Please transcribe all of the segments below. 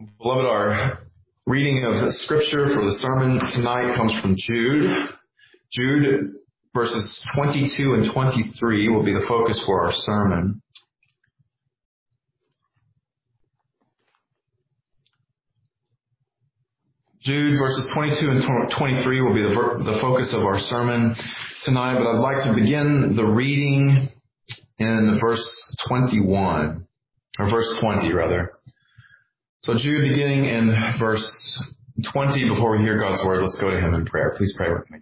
Beloved, our reading of Scripture for the sermon tonight comes from Jude. Jude, verses 22 and 23 will be the focus for our sermon. Jude, verses 22 and 23 will be the focus of our sermon tonight, but I'd like to begin the reading in verse 21, or verse 20 rather. So Jude, beginning in verse 20, before we hear God's word, let's go to him in prayer. Please pray with me.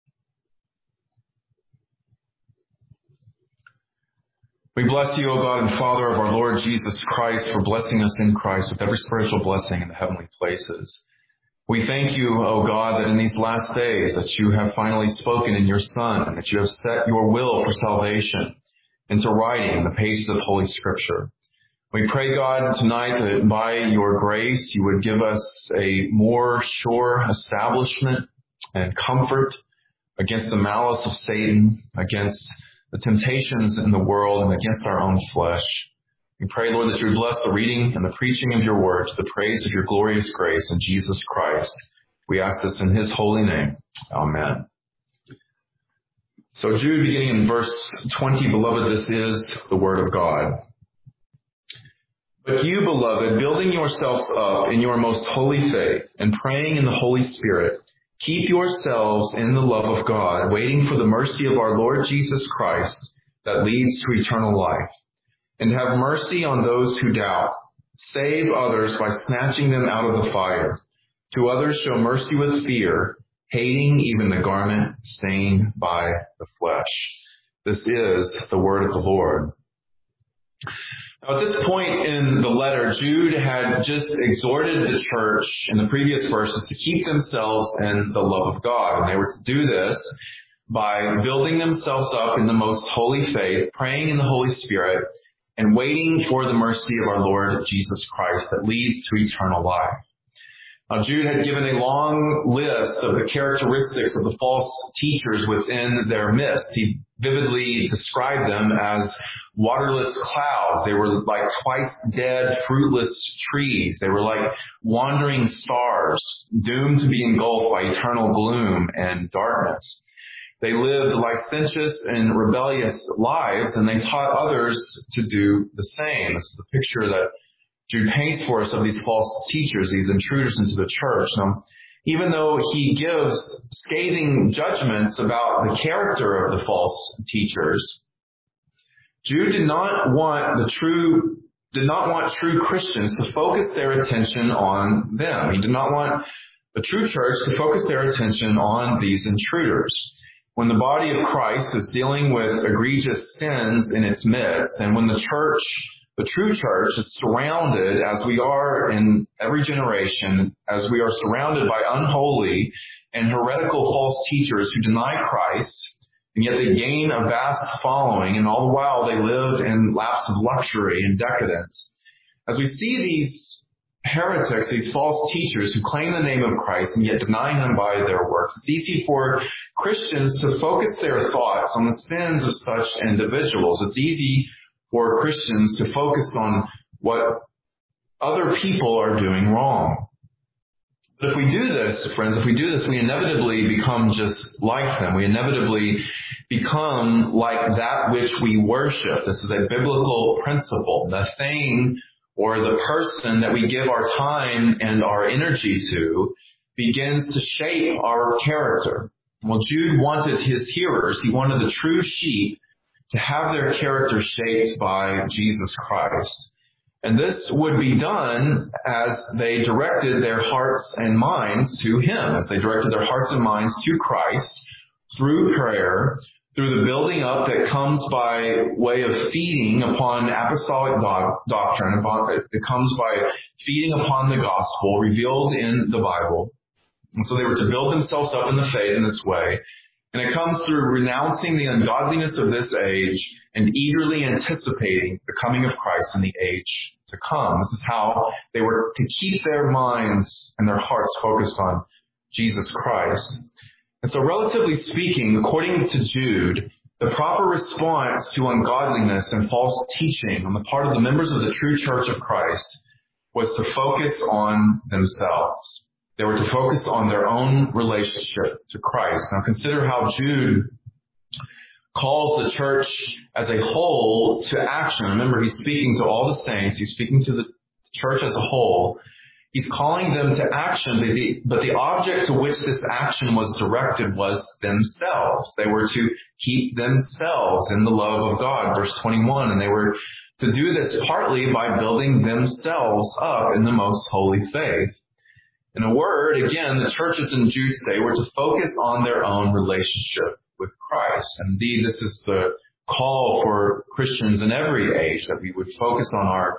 We bless you, O God and Father of our Lord Jesus Christ, for blessing us in Christ with every spiritual blessing in the heavenly places. We thank you, O God, that in these last days that you have finally spoken in your Son, and that you have set your will for salvation into writing in the pages of Holy Scripture. We pray, God, tonight that by your grace you would give us a more sure establishment and comfort against the malice of Satan, against the temptations in the world, and against our own flesh. We pray, Lord, that you would bless the reading and the preaching of your word to the praise of your glorious grace in Jesus Christ. We ask this in his holy name. Amen. So Jude, beginning in verse 20, beloved, this is the word of God. But you, beloved, building yourselves up in your most holy faith and praying in the Holy Spirit, keep yourselves in the love of God, waiting for the mercy of our Lord Jesus Christ that leads to eternal life. And have mercy on those who doubt. Save others by snatching them out of the fire. To others show mercy with fear, hating even the garment stained by the flesh. This is the word of the Lord. Now, at this point in the letter, Jude had just exhorted the church in the previous verses to keep themselves in the love of God. And they were to do this by building themselves up in the most holy faith, praying in the Holy Spirit, and waiting for the mercy of our Lord Jesus Christ that leads to eternal life. Now, Jude had given a long list of the characteristics of the false teachers within their midst. He vividly described them as waterless clouds. They were like twice dead, fruitless trees. They were like wandering stars, doomed to be engulfed by eternal gloom and darkness. They lived licentious and rebellious lives, and they taught others to do the same. This is the picture that Jude paints for us of these false teachers, these intruders into the church. Now, even though he gives scathing judgments about the character of the false teachers, Jude did not want true Christians to focus their attention on them. He did not want the true church to focus their attention on these intruders. When the body of Christ is dealing with egregious sins in its midst, and when the true church is surrounded, as we are in every generation, as we are surrounded by unholy and heretical false teachers who deny Christ, and yet they gain a vast following, and all the while they live in laps of luxury and decadence. As we see these heretics, these false teachers who claim the name of Christ and yet deny him by their works, it's easy for Christians to focus their thoughts on the sins of such individuals. It's easy for Christians to focus on what other people are doing wrong. But if we do this, friends, we inevitably become just like them. We inevitably become like that which we worship. This is a biblical principle. The thing or the person that we give our time and our energy to begins to shape our character. Well, Jude wanted his hearers, he wanted the true sheep to have their character shaped by Jesus Christ. And this would be done as they directed their hearts and minds to him, as they directed their hearts and minds to Christ through prayer, through the building up that comes by way of feeding upon apostolic doctrine. It comes by feeding upon the gospel revealed in the Bible. And so they were to build themselves up in the faith in this way. And it comes through renouncing the ungodliness of this age and eagerly anticipating the coming of Christ in the age to come. This is how they were to keep their minds and their hearts focused on Jesus Christ. And so relatively speaking, according to Jude, the proper response to ungodliness and false teaching on the part of the members of the true church of Christ was to focus on themselves. They were to focus on their own relationship to Christ. Now consider how Jude calls the church as a whole to action. Remember, he's speaking to all the saints. He's speaking to the church as a whole. He's calling them to action, but the object to which this action was directed was themselves. They were to keep themselves in the love of God, verse 21, and they were to do this partly by building themselves up in the most holy faith. In a word, again, the churches in Jude's day were to focus on their own relationship with Christ. And indeed, this is the call for Christians in every age, that we would focus on our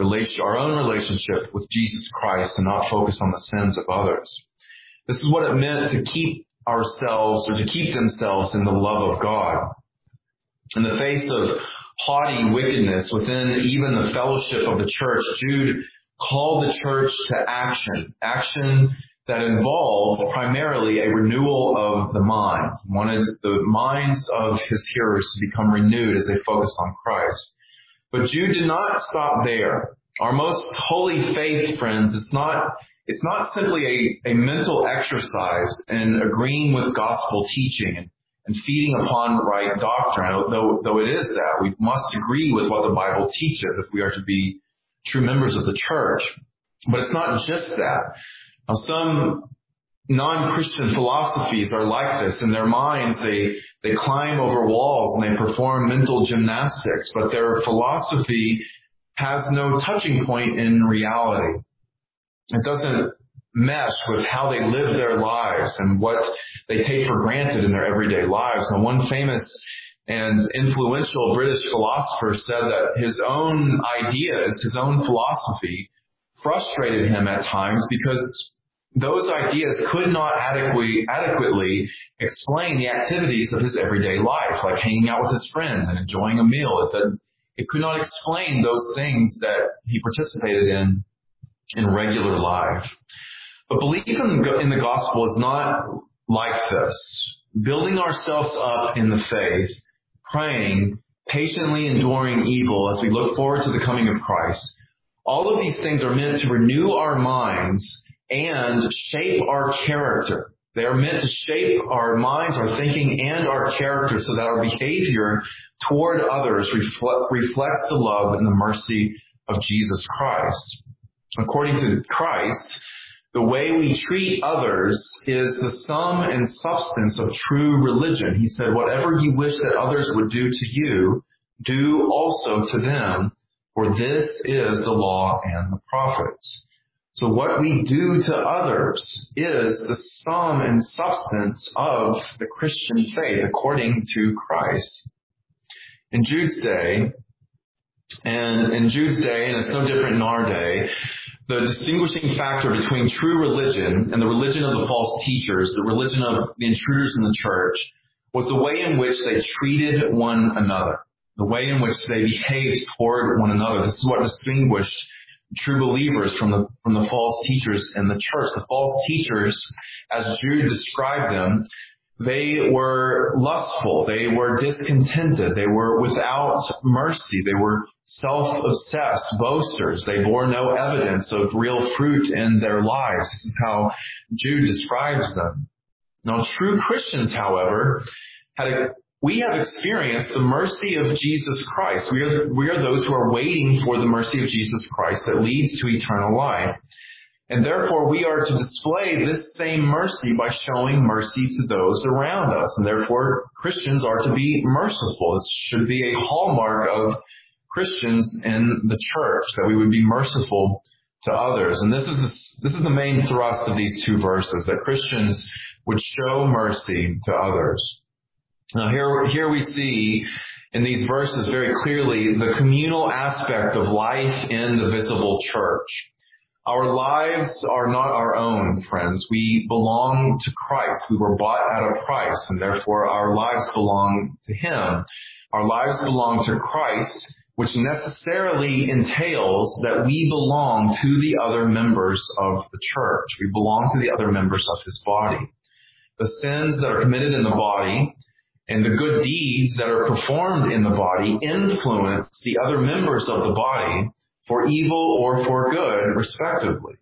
own relationship with Jesus Christ and not focus on the sins of others. This is what it meant to keep ourselves, or to keep themselves in the love of God. In the face of haughty wickedness within even the fellowship of the church, Jude called the church to action that involved primarily a renewal of the mind. He wanted the minds of his hearers to become renewed as they focused on Christ. But Jude did not stop there. Our most holy faith, friends, it's not simply a mental exercise in agreeing with gospel teaching and feeding upon right doctrine, though it is that. We must agree with what the Bible teaches if we are to be true members of the church. But it's not just that. Now, some non-Christian philosophies are like this. In their minds, they climb over walls and they perform mental gymnastics, but their philosophy has no touching point in reality. It doesn't mesh with how they live their lives and what they take for granted in their everyday lives. And one famous and influential British philosopher said that his own ideas, his own philosophy, frustrated him at times because those ideas could not adequately explain the activities of his everyday life, like hanging out with his friends and enjoying a meal. It could not explain those things that he participated in regular life. But belief in the gospel is not like this. Building ourselves up in the faith, praying, patiently enduring evil as we look forward to the coming of Christ. All of these things are meant to renew our minds and shape our character. They are meant to shape our minds, our thinking, and our character so that our behavior toward others reflects the love and the mercy of Jesus Christ. According to Christ, the way we treat others is the sum and substance of true religion. He said, whatever you wish that others would do to you, do also to them, for this is the law and the prophets. So what we do to others is the sum and substance of the Christian faith according to Christ. In Jude's day, and it's no different in our day, the distinguishing factor between true religion and the religion of the false teachers, the religion of the intruders in the church, was the way in which they treated one another, the way in which they behaved toward one another. This is what distinguished true believers from the false teachers in the church. The false teachers, as Jude described them, they were lustful, they were discontented, they were without mercy, they were self-obsessed, boasters, they bore no evidence of real fruit in their lives. This is how Jude describes them. Now, true Christians, however, we have experienced the mercy of Jesus Christ. We are those who are waiting for the mercy of Jesus Christ that leads to eternal life. And therefore, we are to display this same mercy by showing mercy to those around us. And therefore, Christians are to be merciful. This should be a hallmark of Christians in the church, that we would be merciful to others. And this is the main thrust of these two verses, that Christians would show mercy to others. Now, here we see in these verses very clearly the communal aspect of life in the visible church. Our lives are not our own, friends. We belong to Christ. We were bought at a price, and therefore our lives belong to Him. Our lives belong to Christ, which necessarily entails that we belong to the other members of the church. We belong to the other members of His body. The sins that are committed in the body and the good deeds that are performed in the body influence the other members of the body, for evil or for good, respectively.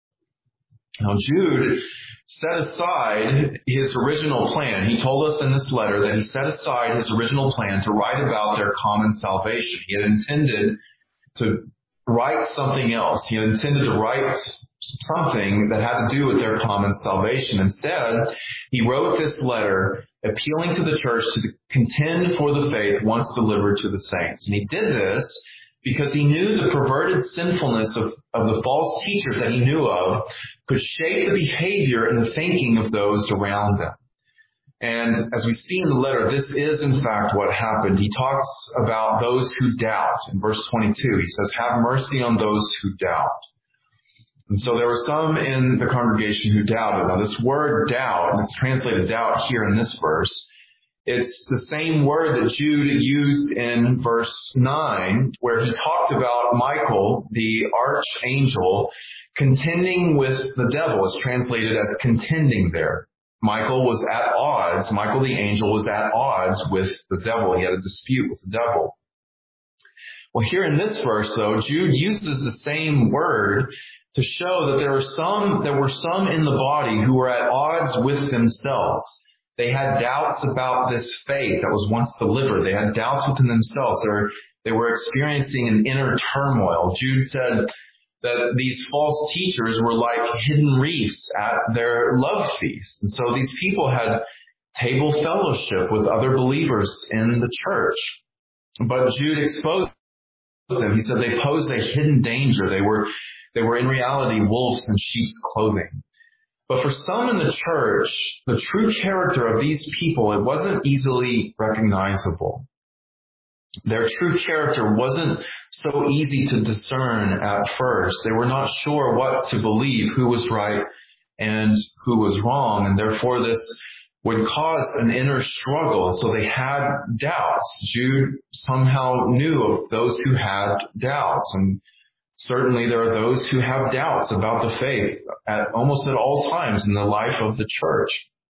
Now, Jude set aside his original plan. He told us in this letter that he set aside his original plan to write about their common salvation. He had intended to write something else. He had intended to write something that had to do with their common salvation. Instead, he wrote this letter appealing to the church to contend for the faith once delivered to the saints. And he did this because he knew the perverted sinfulness of the false teachers that he knew of could shape the behavior and the thinking of those around them. And as we see in the letter, this is in fact what happened. He talks about those who doubt. In verse 22, he says, "Have mercy on those who doubt." And so there were some in the congregation who doubted. Now this word doubt, and it's translated doubt here in this verse, it's the same word that Jude used in verse 9, where he talked about Michael, the archangel, contending with the devil. It's translated as contending there. Michael was at odds. Michael the angel was at odds with the devil. He had a dispute with the devil. Well, here in this verse, though, Jude uses the same word to show that there were some in the body who were at odds with themselves. They had doubts about this faith that was once delivered. They had doubts within themselves. They were experiencing an inner turmoil. Jude said that these false teachers were like hidden reefs at their love feast. And so these people had table fellowship with other believers in the church. But Jude exposed them. He said they posed a hidden danger. They were in reality wolves in sheep's clothing. But for some in the church, the true character of these people, it wasn't easily recognizable. Their true character wasn't so easy to discern at first. They were not sure what to believe, who was right and who was wrong, and therefore this would cause an inner struggle. So they had doubts. Jude somehow knew of those who had doubts, and certainly there are those who have doubts about the faith almost at all times in the life of the church.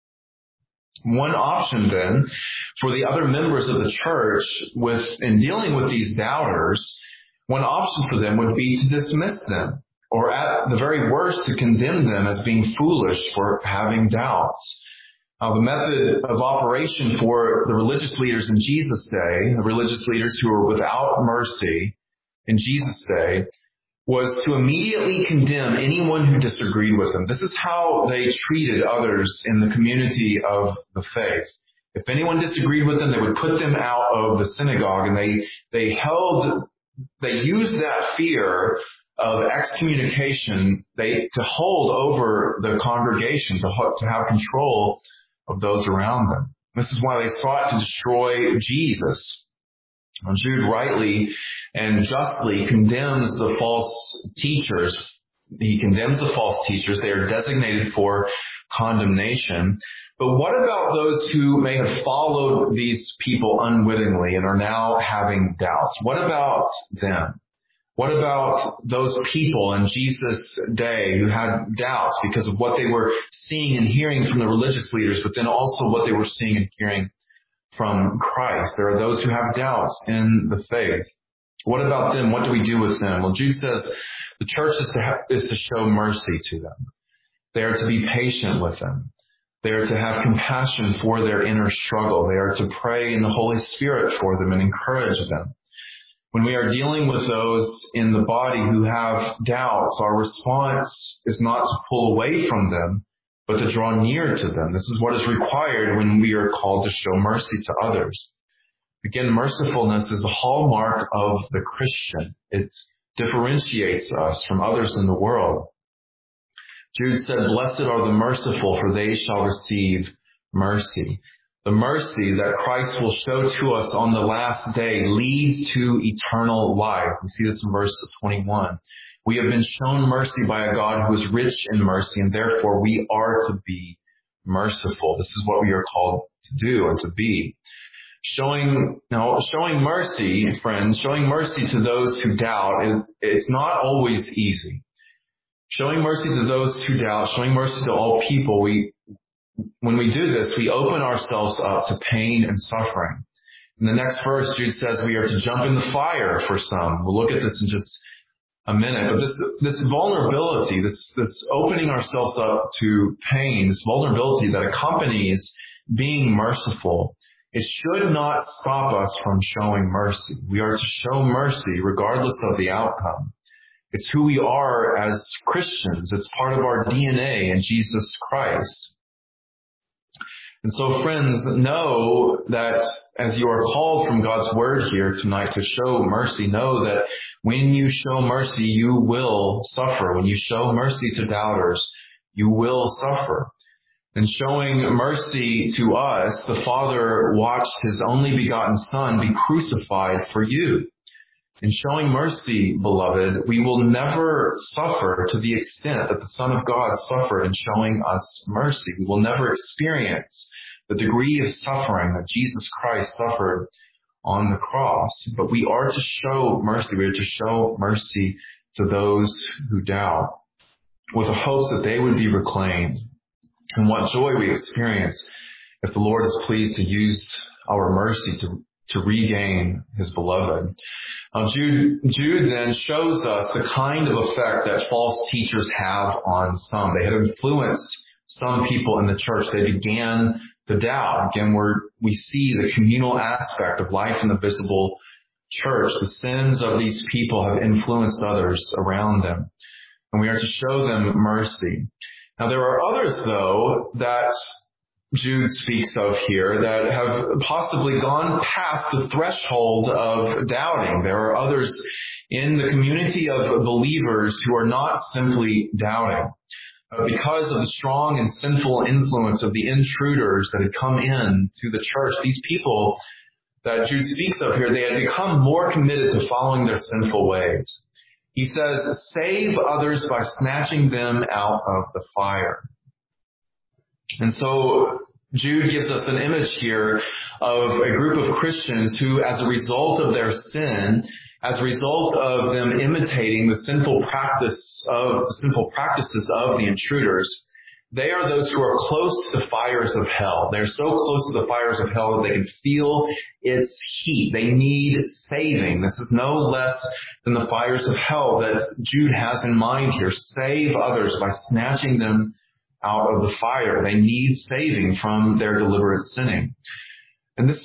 One option then for the other members of the church in dealing with these doubters, one option for them would be to dismiss them, or at the very worst to condemn them as being foolish for having doubts. The method of operation for the religious leaders in Jesus' day, the religious leaders who were without mercy in Jesus' day, was to immediately condemn anyone who disagreed with them. This is how they treated others in the community of the faith. If anyone disagreed with them, they would put them out of the synagogue, and they used that fear of excommunication to hold over the congregation, to have control of those around them. This is why they sought to destroy Jesus. Jude rightly and justly condemns the false teachers. He condemns the false teachers. They are designated for condemnation. But what about those who may have followed these people unwittingly and are now having doubts? What about them? What about those people in Jesus' day who had doubts because of what they were seeing and hearing from the religious leaders, but then also what they were seeing and hearing from Christ? There are those who have doubts in the faith. What about them? What do we do with them? Well, Jude says the church is to show mercy to them. They are to be patient with them. They are to have compassion for their inner struggle. They are to pray in the Holy Spirit for them and encourage them. When we are dealing with those in the body who have doubts, our response is not to pull away from them, but to draw near to them. This is what is required when we are called to show mercy to others. Again, mercifulness is the hallmark of the Christian. It differentiates us from others in the world. Jude said, "Blessed are the merciful, for they shall receive mercy." The mercy that Christ will show to us on the last day leads to eternal life. We see this in verse 21. We have been shown mercy by a God who is rich in mercy, and therefore we are to be merciful. This is what we are called to do and to be. Showing mercy, friends, showing mercy to those who doubt, it's not always easy. Showing mercy to those who doubt, showing mercy to all people, when we do this, we open ourselves up to pain and suffering. In the next verse, Jude says we are to jump in the fire for some. We'll look at this in just a minute. But this vulnerability, this opening ourselves up to pain, this vulnerability that accompanies being merciful, it should not stop us from showing mercy. We are to show mercy regardless of the outcome. It's who we are as Christians. It's part of our DNA in Jesus Christ. And so, friends, know that as you are called from God's Word here tonight to show mercy, know that when you show mercy, you will suffer. When you show mercy to doubters, you will suffer. And showing mercy to us, the Father watched His only begotten Son be crucified for you. In showing mercy, beloved, we will never suffer to the extent that the Son of God suffered in showing us mercy. We will never experience the degree of suffering that Jesus Christ suffered on the cross. But we are to show mercy. We are to show mercy to those who doubt, with the hopes that they would be reclaimed. And what joy we experience if the Lord is pleased to use our mercy to regain His beloved. Jude then shows us the kind of effect that false teachers have on some. They had influenced some people in the church. They began to doubt. Again, we see the communal aspect of life in the visible church. The sins of these people have influenced others around them, and we are to show them mercy. Now, there are others, though, that Jude speaks of here that have possibly gone past the threshold of doubting. There are others in the community of believers who are not simply doubting. Because of the strong and sinful influence of the intruders that had come in to the church, these people that Jude speaks of here, they had become more committed to following their sinful ways. He says, save others by snatching them out of the fire. And so Jude gives us an image here of a group of Christians who, as a result of their sin, as a result of them imitating the sinful practices of the intruders, they are those who are close to the fires of hell. They're so close to the fires of hell that they can feel its heat. They need saving. This is no less than the fires of hell that Jude has in mind here. Save others by snatching them out of the fire. They need saving from their deliberate sinning. And this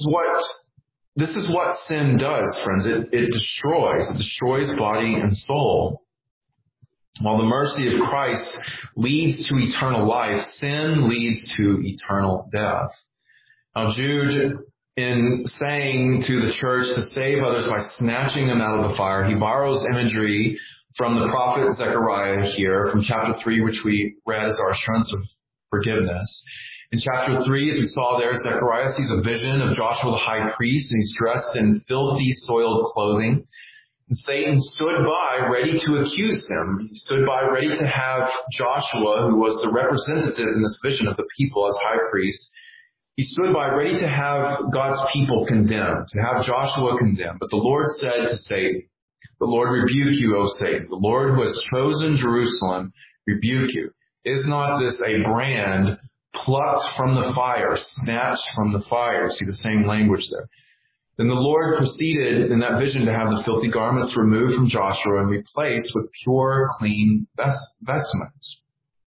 is what sin does, friends. It destroys body and soul. While the mercy of Christ leads to eternal life, sin leads to eternal death. Now, Jude, in saying to the church to save others by snatching them out of the fire, he borrows imagery from the prophet Zechariah here, from chapter 3, which we read as our assurance of forgiveness. In chapter 3, as we saw there, Zechariah sees a vision of Joshua the high priest, and he's dressed in filthy, soiled clothing. And Satan stood by ready to accuse him. He stood by ready to have Joshua, who was the representative in this vision of the people as high priest, he stood by ready to have God's people condemned, to have Joshua condemned. But the Lord said to Satan, the Lord rebuke you, O Satan. The Lord who has chosen Jerusalem rebuke you. Is not this a brand plucked from the fire, snatched from the fire? See the same language there. Then the Lord proceeded in that vision to have the filthy garments removed from Joshua and replaced with pure, clean vestments.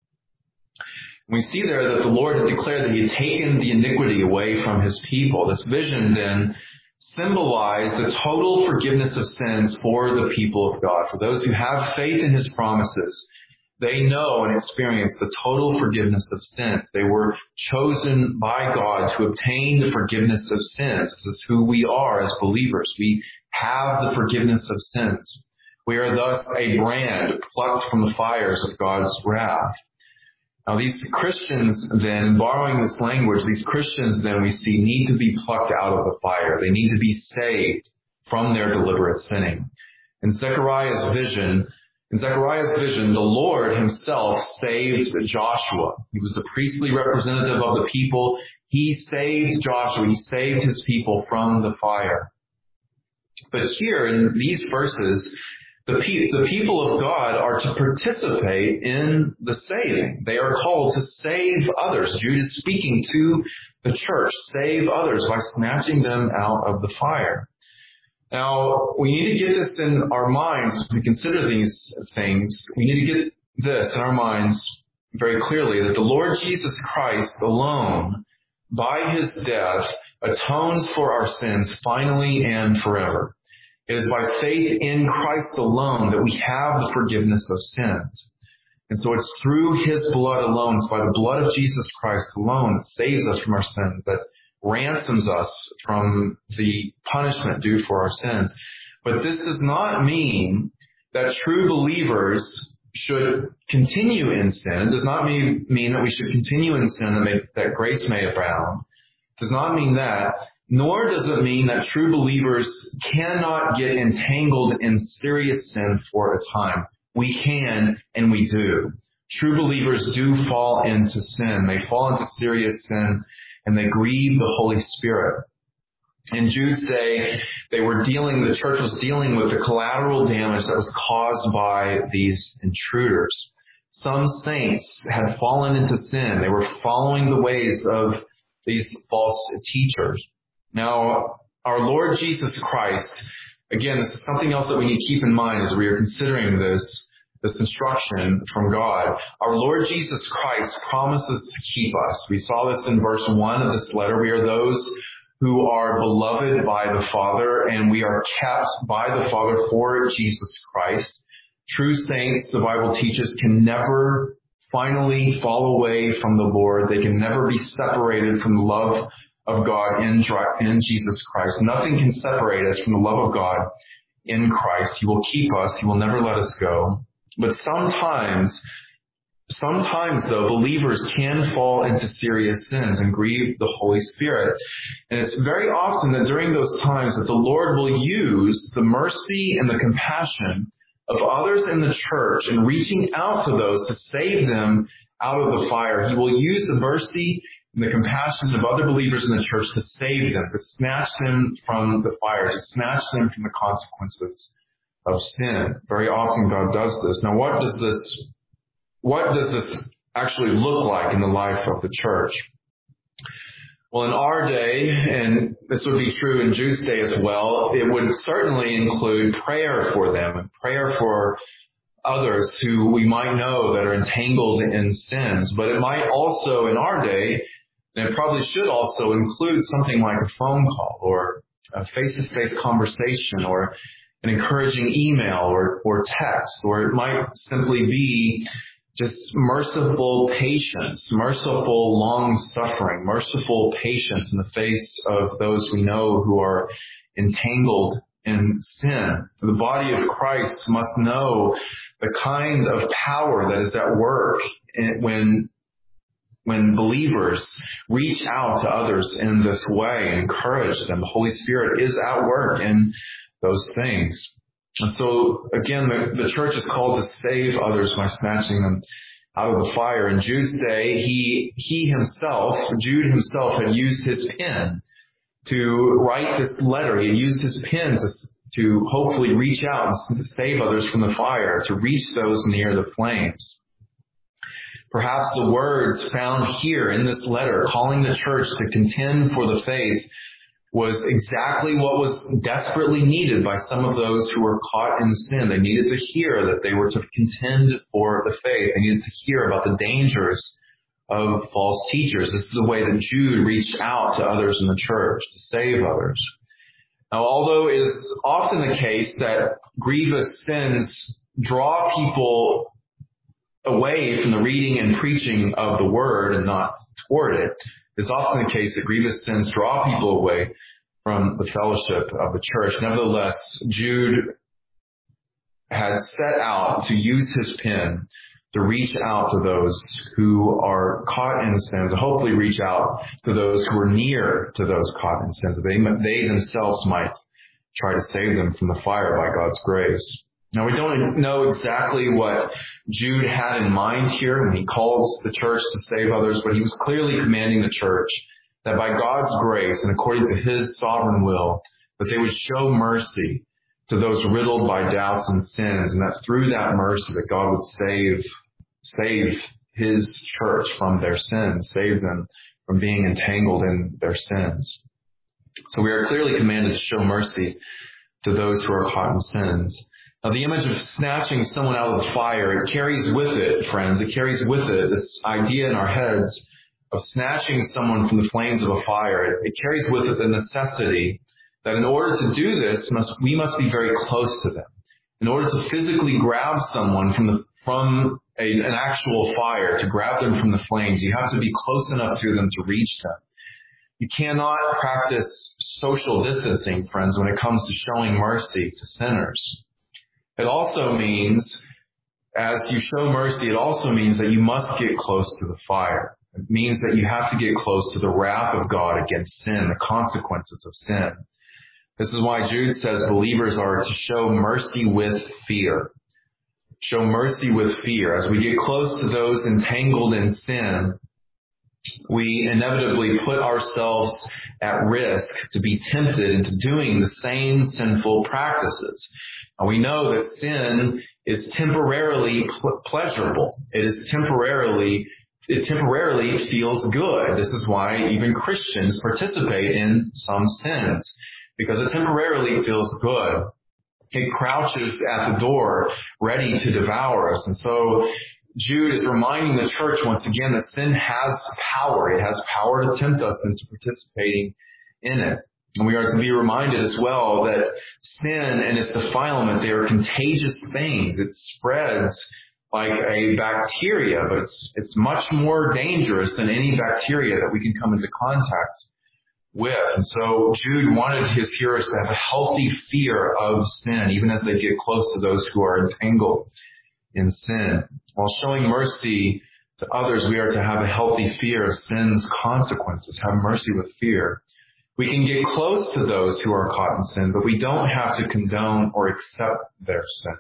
We see there that the Lord had declared that He had taken the iniquity away from His people. This vision then symbolized the total forgiveness of sins for the people of God. For those who have faith in His promises, they know and experience the total forgiveness of sins. They were chosen by God to obtain the forgiveness of sins. This is who we are as believers. We have the forgiveness of sins. We are thus a brand plucked from the fires of God's wrath. Now these Christians then, borrowing this language, these Christians then we see need to be plucked out of the fire. They need to be saved from their deliberate sinning. In Zechariah's vision, the Lord Himself saved Joshua. He was the priestly representative of the people. He saved Joshua. He saved His people from the fire. But here in these verses, the people of God are to participate in the saving. They are called to save others. Jude is speaking to the church. Save others by snatching them out of the fire. Now, we need to get this in our minds as we consider these things. We need to get this in our minds very clearly, that the Lord Jesus Christ alone, by his death, atones for our sins finally and forever. It is by faith in Christ alone that we have the forgiveness of sins. And so it's through his blood alone, it's by the blood of Jesus Christ alone that saves us from our sins, that ransoms us from the punishment due for our sins. But this does not mean that true believers should continue in sin. It does not mean that we should continue in sin that grace may abound. It does not mean that, nor does it mean that true believers cannot get entangled in serious sin for a time. We can, and we do. True believers do fall into sin. They fall into serious sin, and they grieve the Holy Spirit. In Jude's day, the church was dealing with the collateral damage that was caused by these intruders. Some saints had fallen into sin. They were following the ways of these false teachers. Now, our Lord Jesus Christ, again, this is something else that we need to keep in mind as we are considering this instruction from God. Our Lord Jesus Christ promises to keep us. We saw this in verse 1 of this letter. We are those who are beloved by the Father, and we are kept by the Father for Jesus Christ. True saints, the Bible teaches, can never finally fall away from the Lord. They can never be separated from the love of God in Jesus Christ. Nothing can separate us from the love of God in Christ. He will keep us. He will never let us go. But sometimes though, believers can fall into serious sins and grieve the Holy Spirit. And it's very often that during those times that the Lord will use the mercy and the compassion of others in the church in reaching out to those to save them out of the fire. He will use the mercy and the compassion of other believers in the church to save them, to snatch them from the fire, to snatch them from the consequences of sin. Very often God does this. Now, what does this actually look like in the life of the church? Well, in our day, and this would be true in Jude's day as well, it would certainly include prayer for them and prayer for others who we might know that are entangled in sins. But it might also, in our day, and it probably should also include something like a phone call or a face-to-face conversation or an encouraging email or text, or it might simply be just merciful patience, merciful long-suffering, merciful patience in the face of those we know who are entangled in sin. The body of Christ must know the kind of power that is at work when believers reach out to others in this way and encourage them. The Holy Spirit is at work in those things. And so, again, the church is called to save others by snatching them out of the fire. In Jude's day, Jude himself had used his pen to write this letter. He had used his pen to hopefully reach out and save others from the fire, to reach those near the flames. Perhaps the words found here in this letter, calling the church to contend for the faith, was exactly what was desperately needed by some of those who were caught in sin. They needed to hear that they were to contend for the faith. They needed to hear about the dangers of false teachers. This is the way that Jude reached out to others in the church to save others. Now, although it is often the case that grievous sins draw people away from the reading and preaching of the word and not toward it, it's often the case that grievous sins draw people away from the fellowship of the church. Nevertheless, Jude had set out to use his pen to reach out to those who are caught in sins, and hopefully reach out to those who are near to those caught in sins, that they themselves might try to save them from the fire by God's grace. Now, we don't know exactly what Jude had in mind here when he calls the church to save others, but he was clearly commanding the church that by God's grace and according to his sovereign will, that they would show mercy to those riddled by doubts and sins, and that through that mercy that God would save his church from their sins, save them from being entangled in their sins. So we are clearly commanded to show mercy to those who are caught in sins. Now, the image of snatching someone out of the fire, it carries with it, friends, it carries with it this idea in our heads of snatching someone from the flames of a fire. It carries with it the necessity that in order to do this, we must be very close to them. In order to physically grab someone from an actual fire, to grab them from the flames, you have to be close enough to them to reach them. You cannot practice social distancing, friends, when it comes to showing mercy to sinners. It also means, as you show mercy, it also means that you must get close to the fire. It means that you have to get close to the wrath of God against sin, the consequences of sin. This is why Jude says believers are to show mercy with fear. Show mercy with fear. As we get close to those entangled in sin, we inevitably put ourselves at risk to be tempted into doing the same sinful practices. And we know that sin is temporarily pleasurable. It temporarily feels good. This is why even Christians participate in some sins, because it temporarily feels good. It crouches at the door, ready to devour us. And so Jude is reminding the church once again that sin has power. It has power to tempt us into participating in it. And we are to be reminded as well that sin and its defilement, they are contagious things. It spreads like a bacteria, but it's much more dangerous than any bacteria that we can come into contact with. And so Jude wanted his hearers to have a healthy fear of sin, even as they get close to those who are entangled in sin. While showing mercy to others, we are to have a healthy fear of sin's consequences. Have mercy with fear. We can get close to those who are caught in sin, but we don't have to condone or accept their sin.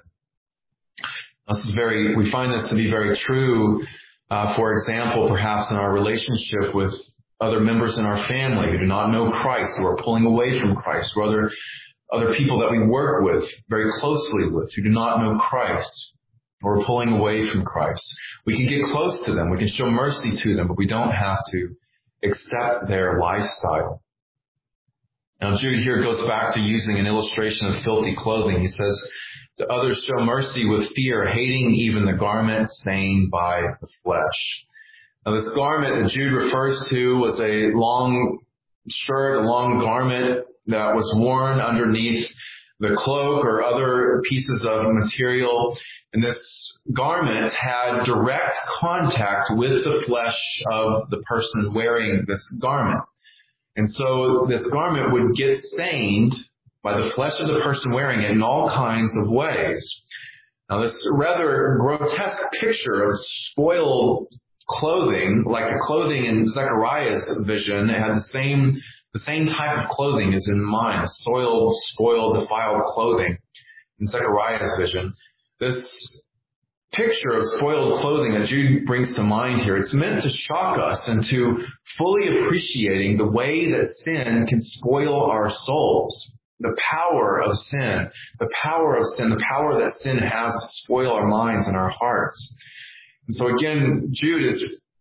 We find this to be very true, for example, perhaps in our relationship with other members in our family who do not know Christ, who are pulling away from Christ, or other people that we work with, very closely with, who do not know Christ, or are pulling away from Christ. We can get close to them. We can show mercy to them, but we don't have to accept their lifestyle. Now, Jude here goes back to using an illustration of filthy clothing. He says, to others show mercy with fear, hating even the garment stained by the flesh. Now, this garment that Jude refers to was a long shirt, a long garment that was worn underneath the cloak or other pieces of material. And this garment had direct contact with the flesh of the person wearing this garment. And so this garment would get stained by the flesh of the person wearing it in all kinds of ways. Now, this rather grotesque picture of spoiled clothing, like the clothing in Zechariah's vision, it had the same type of clothing as in mine, soiled, spoiled, defiled clothing in Zechariah's vision. This picture of spoiled clothing that Jude brings to mind here, it's meant to shock us into fully appreciating the way that sin can spoil our souls. The power of sin, the power that sin has to spoil our minds and our hearts. And so again, Jude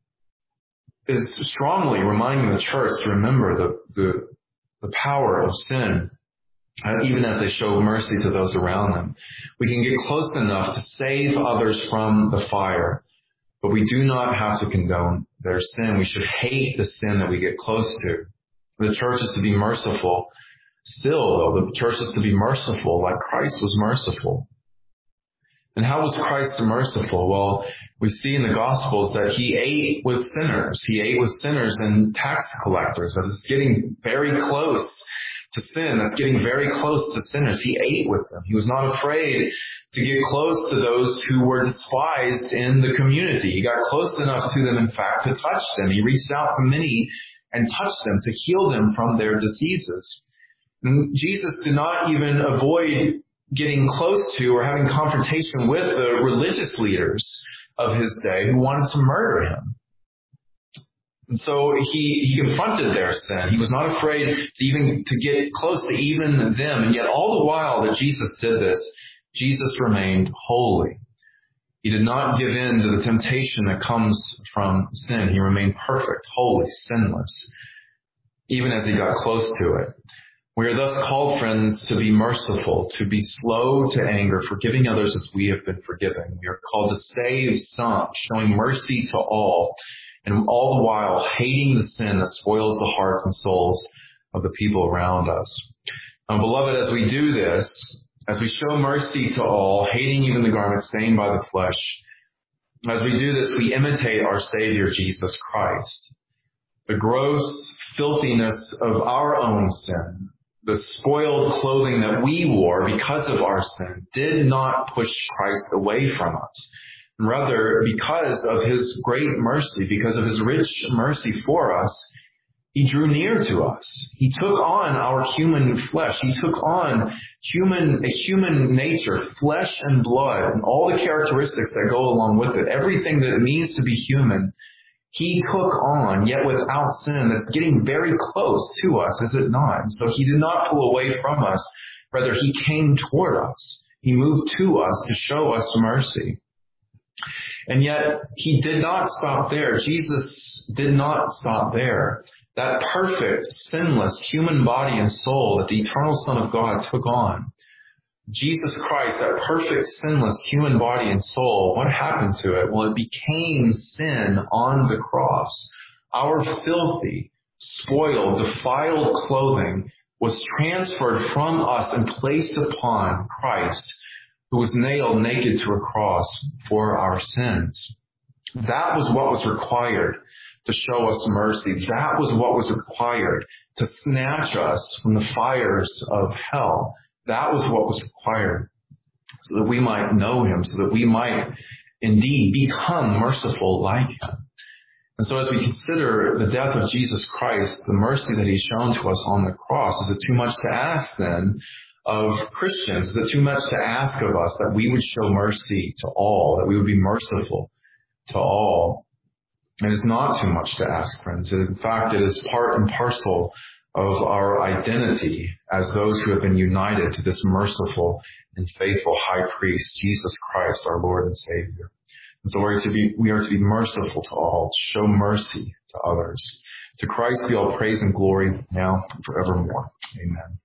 is strongly reminding the church to remember the power of sin, even as they show mercy to those around them. We can get close enough to save others from the fire, but we do not have to condone their sin. We should hate the sin that we get close to. The church is to be merciful. Still, though, the church is to be merciful like Christ was merciful. And how was Christ merciful? Well, we see in the Gospels that he ate with sinners. He ate with sinners and tax collectors. That is getting very close to sin. That's getting very close to sinners. He ate with them. He was not afraid to get close to those who were despised in the community. He got close enough to them, in fact, to touch them. He reached out to many and touched them to heal them from their diseases. And Jesus did not even avoid getting close to or having confrontation with the religious leaders of his day who wanted to murder him. And so he confronted their sin. He was not afraid to get close to even them. And yet all the while that Jesus did this, Jesus remained holy. He did not give in to the temptation that comes from sin. He remained perfect, holy, sinless, even as he got close to it. We are thus called, friends, to be merciful, to be slow to anger, forgiving others as we have been forgiven. We are called to save some, showing mercy to all, and all the while hating the sin that spoils the hearts and souls of the people around us. Now, beloved, as we do this, as we show mercy to all, hating even the garment stained by the flesh, as we do this, we imitate our Savior, Jesus Christ. The gross filthiness of our own sin, the spoiled clothing that we wore because of our sin, did not push Christ away from us. Rather, because of his great mercy, because of his rich mercy for us, he drew near to us. He took on our human flesh. He took on a human nature, flesh and blood, and all the characteristics that go along with it. Everything that it means to be human, he took on, yet without sin. That's getting very close to us, is it not? And so he did not pull away from us. Rather, he came toward us. He moved to us to show us mercy. And yet, he did not stop there. Jesus did not stop there. That perfect, sinless human body and soul that the eternal Son of God took on, Jesus Christ, that perfect, sinless human body and soul, what happened to it? Well, it became sin on the cross. Our filthy, spoiled, defiled clothing was transferred from us and placed upon Christ, who was nailed naked to a cross for our sins. That was what was required to show us mercy. That was what was required to snatch us from the fires of hell. That was what was required so that we might know him, so that we might indeed become merciful like him. And so as we consider the death of Jesus Christ, the mercy that he's shown to us on the cross, is it too much to ask then of Christians? Is it too much to ask of us that we would show mercy to all, that we would be merciful to all? It is not too much to ask, friends. In fact, it is part and parcel of our identity as those who have been united to this merciful and faithful high priest, Jesus Christ, our Lord and Savior. And so we are to be merciful to all, to show mercy to others. To Christ be all praise and glory now and forevermore. Amen.